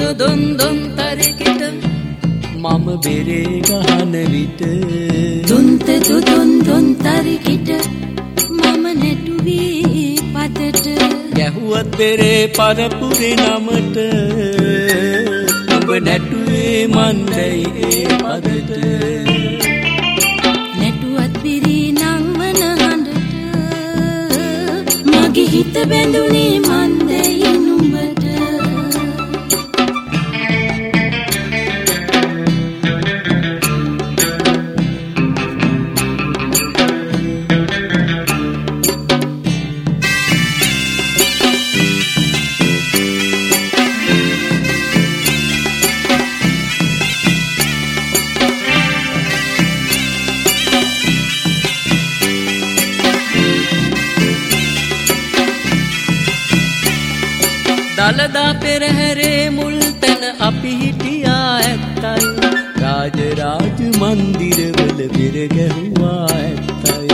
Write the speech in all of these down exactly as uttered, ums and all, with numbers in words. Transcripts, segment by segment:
දොන් දොන් තරකිට මම බෙරේ ගහන විට දුන්ත දොන් දොන් තරකිට මම නැටුවේ පදට ගැහුවත් බෙරේ පරපුරේ නමට ඔබ නැටුවේ මන්දයි ඒ පදට නැටුවත් බෙරේ නංවන හඬට මගේ හිත බැඳුනේ මන්දයි නුඹට දලදා පෙරහැරේ මුල් තැන අපි හිටියා ඇත්තයි රාජ රාජ මන්දිරවල පෙර ගැහුවා ඇත්තයි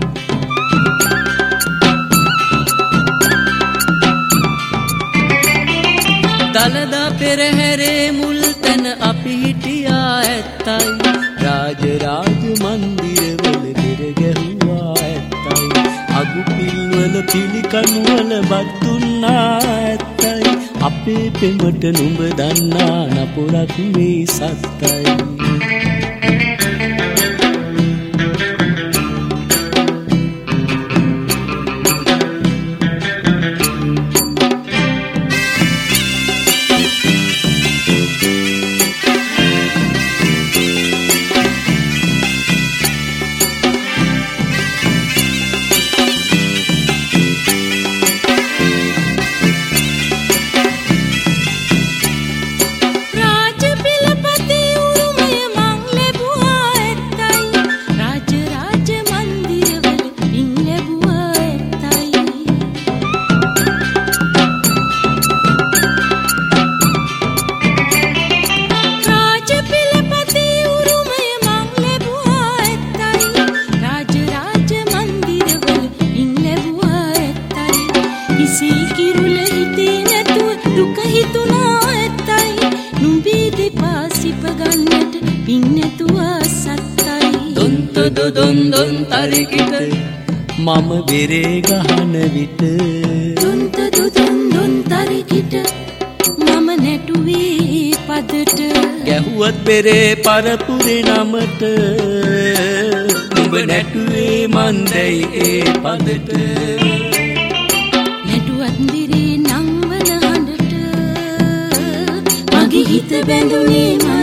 දලදා පෙරහැරේ මුල් තැන අපි හිටියා ඇත්තයි රාජ රාජ මන්දිරවල පෙර ගැහුවා ඇත්තයි අගු පිල්වල පිළිකණුවල බත් දුන්නා ඇත්තයි අපේ පෙමට නුඹ දන්නා නපුරක් මේ සත්තයි දොන් දොන් තරකිට මම බෙරේ ගහන විට දුන්ත දොන් දොන් තරකිට මම නැටුවේ පදට ගැහුවත් බෙරේ පරපුරේ නමට නුඹ නැටුවේ මන්දයි ඒ පදට නැටුවත් බෙරේ නංවන හඬට මගේ හිත බැඳුනේ